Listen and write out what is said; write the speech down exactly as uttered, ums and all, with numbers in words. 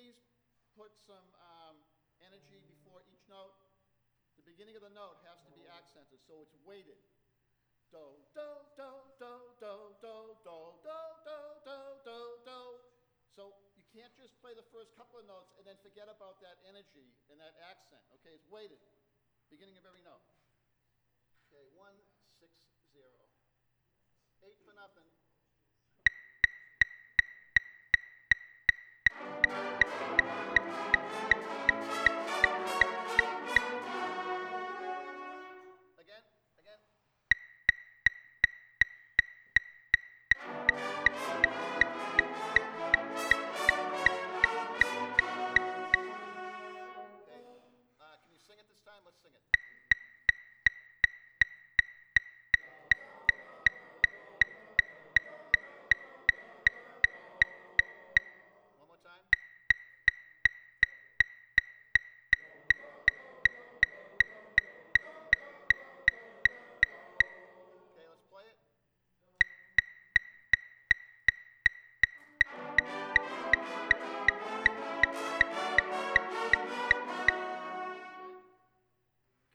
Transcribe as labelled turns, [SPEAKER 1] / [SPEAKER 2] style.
[SPEAKER 1] please put some um, energy before each note? The beginning of the note has to be accented, so it's weighted. Do, do, do, do, do, do, do, do, do, do, do, do. So you can't just play the first couple of notes and then forget about that energy and that accent, okay? It's weighted, beginning of every note. Okay, one, six, zero. Eight for nothing.